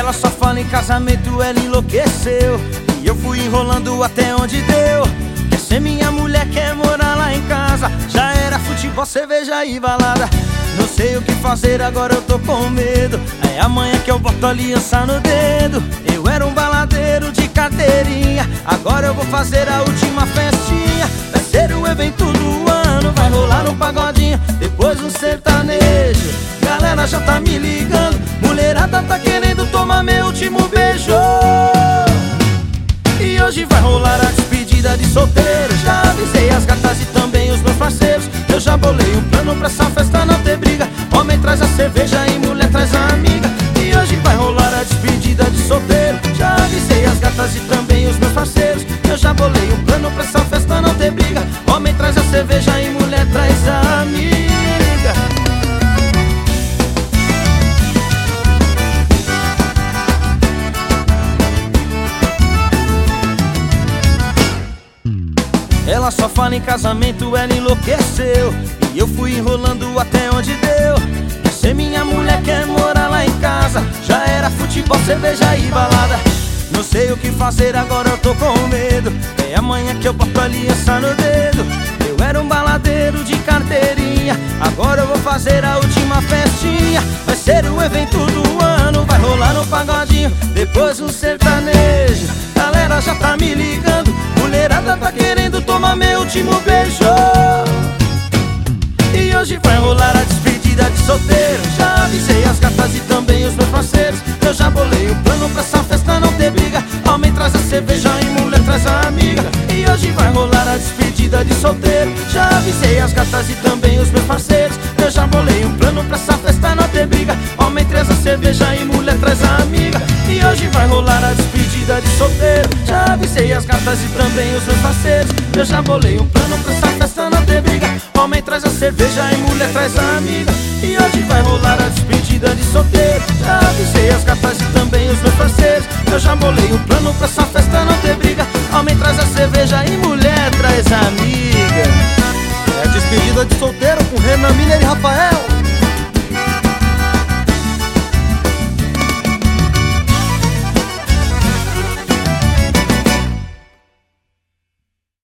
Ela só fala em casamento, ela enlouqueceu. E eu fui enrolando até onde deu. Quer ser minha mulher, quer morar lá em casa. Já era futebol, cerveja e balada. Não sei o que fazer, agora eu tô com medo. É amanhã que eu boto aliança no dedo. Eu era um baladeiro de carteirinha, agora eu vou fazer a última festinha. Vai ser o evento do ano, vai rolar um pagodinho, depois um sertanejo. Galera já tá me ligando, mulherada tá querendo tomar meu último beijo. E hoje vai rolar a despedida de solteiro. Já avisei as gatas e também os meus parceiros. Eu já bolei um plano pra essa festa não ter briga. Homem traz a cerveja e mulher traz a amiga. E hoje vai rolar a despedida de solteiro. Já avisei as gatas e também os meus parceiros. Eu já bolei um plano pra essa festa não ter briga. Homem traz a cerveja e mulher traz a amiga. Ela só fala em casamento, ela enlouqueceu. E eu fui enrolando até onde deu. Quer ser minha mulher, quer morar lá em casa. Já era futebol, cerveja e balada. Não sei o que fazer, agora eu tô com medo. É amanhã que eu boto aliança no dedo. Eu era um baladeiro de carteirinha, agora eu vou fazer a última festinha. Vai ser o evento do ano, vai rolar um pagodinho, depois um sertanejo. Galera já tá me ligando, mulherada tá querendo tomar meu último beijo. E hoje vai rolar a despedida de solteiro. Já avisei as gatas e também os meus parceiros. Eu já bolei o plano pra essa festa não ter briga. Homem traz a cerveja e mulher traz a amiga. E hoje vai rolar a despedida de solteiro. Já avisei as gatas e também os meus parceiros. Eu já bolei um plano pra essa festa não ter briga. Homem traz a cerveja e mulher traz a amiga. E hoje vai rolar a despedida de solteiro. Já avisei as gatas e também os meus parceiros. Eu já bolei um plano pra essa festa não ter briga. Homem traz a cerveja e mulher traz a amiga. E hoje vai rolar a despedida de solteiro. Já avisei as gatas e também os meus parceiros. Eu já bolei um plano pra essa festa não ter briga. Homem traz a cerveja e mulher traz a amiga. É a despedida de solteiro com Renan Miller e Rafael.